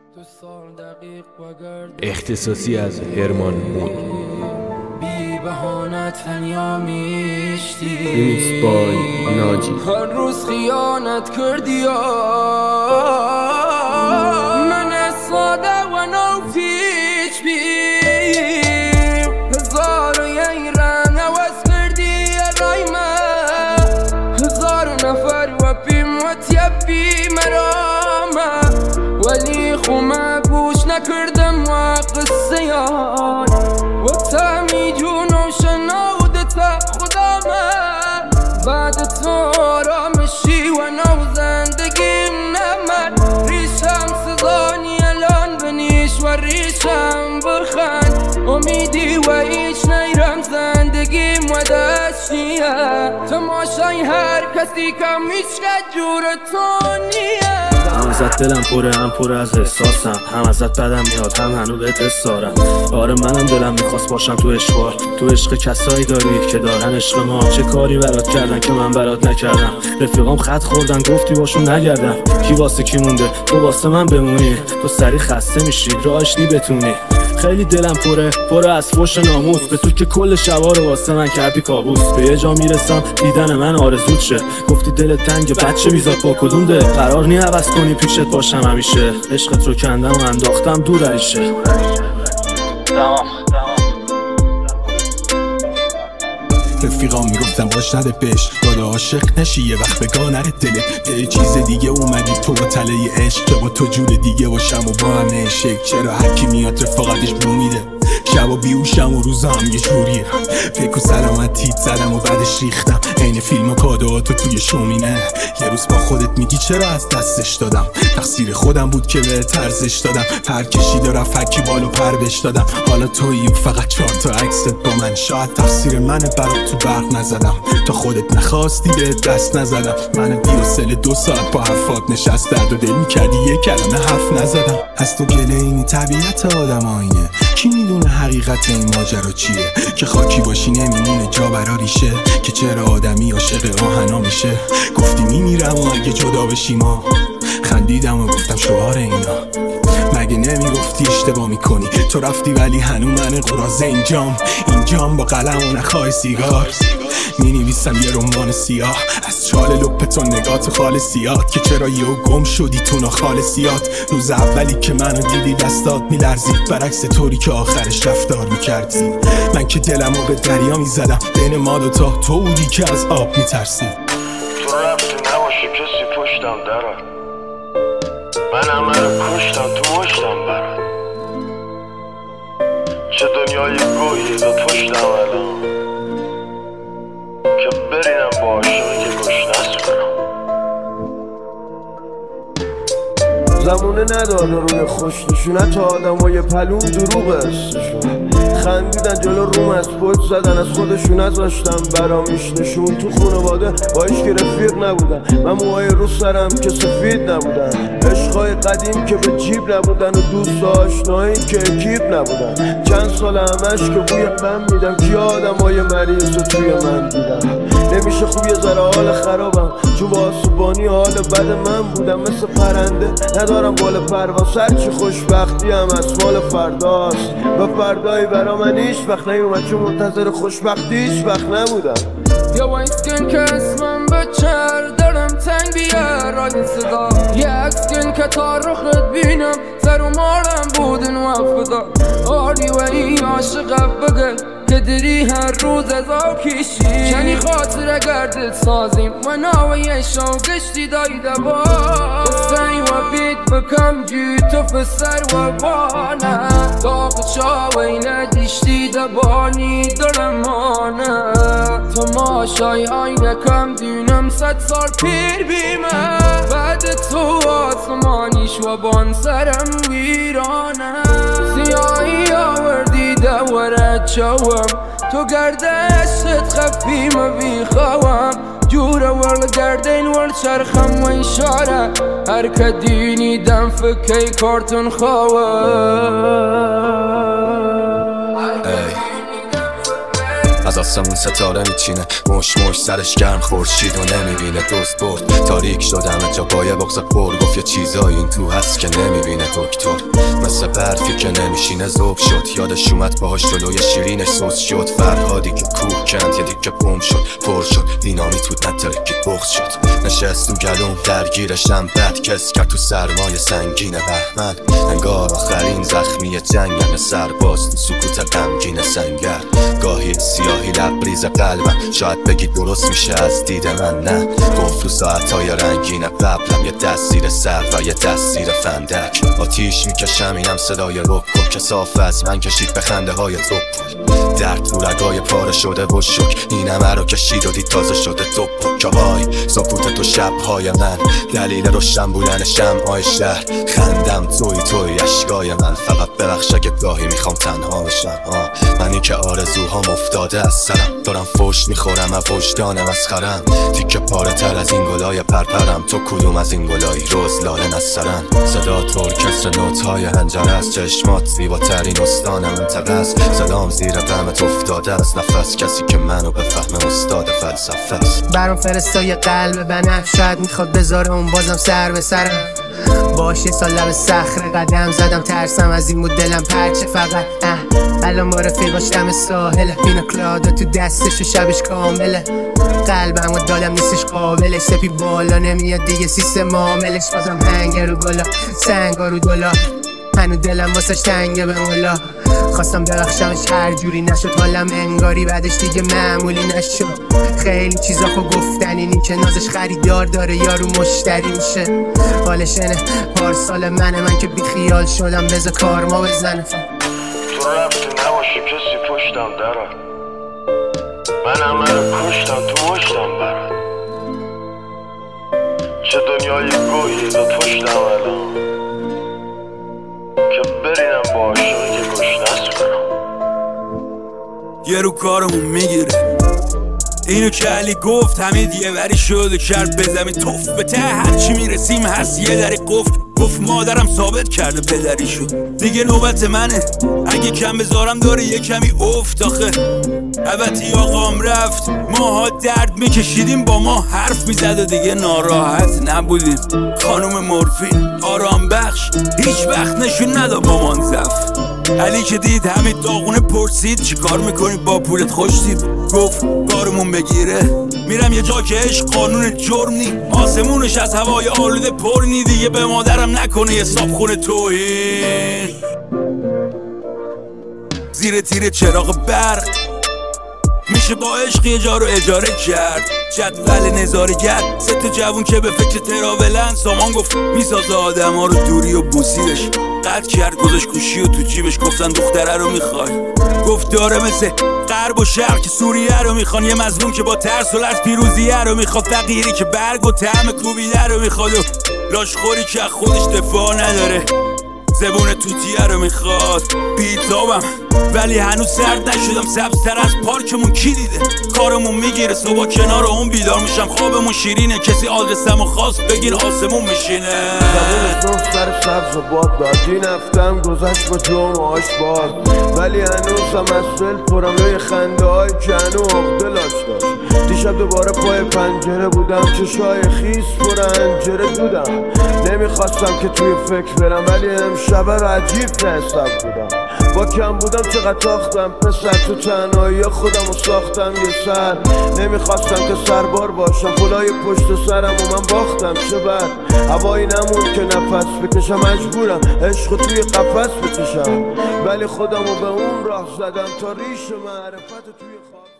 اختصاصی از هرمان مود. بی بهانت تنیا میشتی ریمیکس بای ناجی. هر روز خیانت کردی من ساده و نو پیچ بیم هزار و یک رنگ عوض کردی رای من هزار نفر و بیم و تیبی مرامه ولی خومه گوش نکردم و قصه یان و تمی جون و شنودتا خدامه بعد تو آرامشی و نو زندگیم نمد ریشم سزانی الان بنیش و ریشم بخند امیدی و هیچ نیرم زندگیم و دستیه تماشای هر کسی کم هیچ جور تو نیه هم ازت دلم پره هم پر از احساسم هم ازت بدم میاد هم هنو بهت استارم آره منم دلم میخواست باشم تو عشقار تو عشق کسایی داری که دارن عشق ما چه کاری برات کردن که من برات نکردم رفیقام خط خوردن گفتی باشون نگردم کی واسه کی مونده تو واسه من بمونی تو سری خسته میشی راهش نی بتونی خیلی دلم پره از فوش ناموس به تو که کل شبا رو واسه من کردی کابوس به یه جا میرسم دیدن من آرزوت شه گفتی دلت تنگ بچه میزاد با کدوم ده قرار نی عوض کنی پیشت باشم همیشه عشقت رو کندم و انداختم دور عریشه رفیقام میگفتم باش نده پیش داده عاشق نشی یه وقت بگاه نره دلت به چیز دیگه اومدی تو با تله عشق که با تو جور دیگه باشم و با هم نشک چرا هرکی میاد رفاقتش بو میده شب و بیوشم و روزام یه جوریه فکر و سلامتیت زدم و بعدش ریختم عین فیلم و کادواتو توی شومینه یه روز با خودت میگی چرا از دستش دادم تقصیر خودم بود که به طرزش دادم پر کشید و رفت هرکی بالو پر بش دادم حالا تویی فقط 4 تا عکست با من شاید تقصیر منه برات تو برق نزدم تا خودت نخواستی به دست نزدم من بی‌حوصله 2 ساعت با حرفات نشست درد و دل میکردی یه کلمه حرف نزدم از تو گله اینی طبیعت آدم آینه کی میدونه حقیقت این ماجرا چیه که خاکی باشی نمیمونه جا برا ریشه که چرا آدمی عاشق آهنا میشه گفتی میمیرم و اگه جدا بشی ما خندیدم و گفتم شعار اینا مگه نمیگفتی اشتباه میکنی تو رفتی ولی هنو من قراضه اینجام با قلم و نخواه سیگار مینویسم یه رمان سیاه از چال لپتون نگات خالصیات که چرا یهو گم شدی تو ناخالصیات روز اولی که منو دیدی دستات میلرزید برعکس طوری که آخرش رفتار میکردی من که دلمو به دریا میزدم بین ما دوتا تو بودی که از آب میترسی تو رفتی نباشی کسی پشتم درات من همه رو کشتم تو مشتم برات چه دنیای گویی به پشتم الان که برینم با عاشقی که گوش نسپرم زمونه نداره روی خوشنشونه تا آدمای پلون دروغ هستشون خندیدن جلو روم از پوچ زدن از خودشون نذاشتم برام میشنشون تو خونواده با هیچ که رفیق نبودن من موهای رو سرم که سفید نبودن عشقای قدیم که به جیب نبودن و دوست آشنایی که اکیپ نبودن چند سال همش که بوی غم میدم که آدمای مریض رو توی من دیدم نمیشه خوب یه ذره حال خرابم چون با آسوبانی حال بد من بودم مثل پرنده ندارم بال پرواز هرچی خوشبختی هم از مال فرداست و فردایی برا من هیچ وقت نیومد چون منتظر خوشبختی هیچ وقت نبودم یا وایسکن که اسمم بچر دارم تنگ بیار رای صدا یه اکسکن که تا رخت بینم سر و مارم بودن و افدا آری و این عاشقه بگل که دری هر روز از آکیشی کنی خاطره گردت سازیم و ناوی شو گشتی دایده با سعی و بیت بکم جی تو فسر و بانه داغ چاوی ندیشتی دبانی درمانه تو ماشای آینه کم دینم 100 سال پیر بیمه بعد تو آسمانیش و بان سرم ویرانه سیاهی آوردی دورت شوم تو گردشت خفیم بیخوام جوره ورل گردین ورل چرخم و اشاره هر که دینی دم فکی کارتون خواه از آسمون ستاره میچینه، مش سرش گرم خورشید و نمیبینه. دوست برد تاریک شدم جا بایه بغض پر، گفت یه چیزایی این تو هست که نمیبینه دکتر. مثل برفی که نمیشینه ذوب شد، یادش اومد باهاش جلوی شیرینش سوز شد. فرهادی که کوه کند یه دیگه بوم شد، پر شد دینامیت بود نترکی بغض شد. نشست و گلوم درگیرشم بد کس کرد تو سرمایه سنگین بهمن. انگار آخرین زخمی جنگم، سرباز تو سکوت غمگین سنگر. گاهی سیاهی لبریز قلبم، شاید بگی درست میشه از دید من، نه گفت رو ساعتهای رنگین قبلم. یه دست زیر سر و یه دست زیر فندک، آتیش میکشم اینم صدای رکو که صاف از من کشید به خنده های توپل. درد تو رگای پاره شده و شک، این همه رو کشید و دید تازه شده توپل. که وای سکوت تو شبهای من، دلیل روشن بودن شمعای شهر. خندم توی اشکای من، فقط ببخش اگه گاهی میخوام تنها بشم. منی که آرزوهام افتاده از سرم، دارم فوش میخورم و وجدان مسخرم. تیکه پاره تر از این گلای پرپرم، تو کدوم از این گلایی روز لاله نسرن. صدا تو ارکستر نوت‌های هنجره است، چشمات زیباترین استان منطقه است. صدام زیر غمت افتاده از نفس، کسی که منو بفهمه استاد فلسفه است. برام فرستای قلب بنفش، شاید میخواد بذاره اون بازم سر به سرم. باش یه سال لب صخره قدم زدم، ترسم از این بود دلم پرچه فقط. الان با رفیقاش دم ساحله، پینا کلادا تو دستش و شبش کامله. قلبم و دادم نیستش قابلش، سپی بالا نمیاد دیگه سیستم معاملش. بازم هنگ رو گلا سنگا رو دلا، هنو دلم واسش تنگه به مولا. خواستم ببخشمش هر جوری نشد، حالم انگاری بعدش دیگه معمولی نشد. خیلی چیزا خو گفتن، اینی که نازش خریدار داره یارو مشتری میشه. حالش اینه پارسال من که بی خیال شدم، بذار کارما بزنه. تو رفتی نباشی کسی پشتم درات، من همه رو کشتم تو مشتم برات. چه دنیای گویی به پشتم الان، که برینم با عاشقی که کش نسکنم. یه رو کارمون میگیره اینو که علی گفت، همه دیگه وری شد و کرد به زمین توف. به ته هرچی میرسیم هست یه دری قفل، گفت مادرم ثابت کرده پدریشو. دیگه نوبت منه اگه کم بذارم داره یه کمی افت. آخه البته آقام رفت، ماها درد میکشیدیم با ما حرف میزد و دیگه ناراحت نبودیم. خانوم مورفین آرام بخش هیچ وقت نشون نداد با منزف. علی که دید همین داغونه پرسید چی کار میکنی با پولت خوشتید، گفت کارمون بگیره میرم یه جا که عشق قانون جرم نی. آسمونش از هوای آلوده پر نی، دیگه به مادرم نکنه یه صابخونه توهین. زیر تیر چراغ برق میشه با عشق یه جا رو اجاره کرد. جدول نظارگر سه تا جوون که به فکر تراولن، سامان گفت میسازه آدم ها رو دوری و بوسیدش. قطع کرد گذاشت گوشی و تو جیبش، گفتن دختره رو میخوای، گفت داره مثل غرب و شرق که سوریه رو میخوان. یه مظلوم که با ترس و لرز پیروزیه رو میخواد، فقیری که برگ و طعم کوبیده رو میخواد، و لاشخوری که خودش دفاع نداره، زبون توتیه رو میخواد. بیتابم ولی هنوز سرد نشدم، سبزتر از پارکمون کی دیده. کارمون میگیره صبح کنار اون بیدار میشم، خوابمون شیرینه کسی آدرسمو خواست بگیر آسمون میشینه. زبون سر سبز و باد داد، این هفتم گذشت با جمعهاش باز، ولی هنوزم از دل پرم لای خنده های که هنو عقده لاش داشت. دیشب دوباره پای پنجره بودم، چشای خیس پر انجره دودم. نمیخواستم که توی فکر برم، ولی امشب رو عجیب نحسب بودم. با کم بودم چقدر تاختم پسر، تو تنهایی خودم رو ساختم یه سر. نمیخواستم که سربار باشم، پلای پشت سرم و من باختم. چه بد هوایی نمون که نفس بکشم، مجبورم عشق توی قفس بکشم، ولی خودم رو به اون راه زدم تا ریش معرفت توی خواب.